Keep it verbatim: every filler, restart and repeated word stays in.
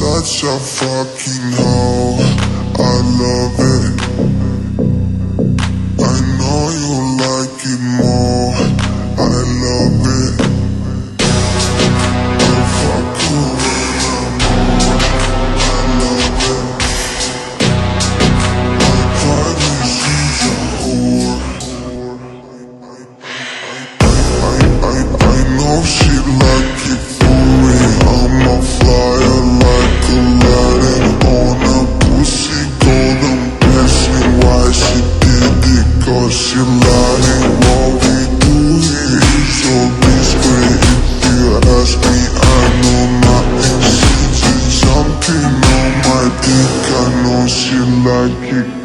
such a fucking hoe, I love it. I know you like it more, I love it. I fuck you when I'm on, I love it. I probably she's a whore. I, I, I know she like it for me, I'm a flyer like Aladdin on a pussy golden blessing. Why she did it? Cause she lying. What we do here is so discreet. If you ask me, I know nothing. She's just jumping on my dick, I know she like it.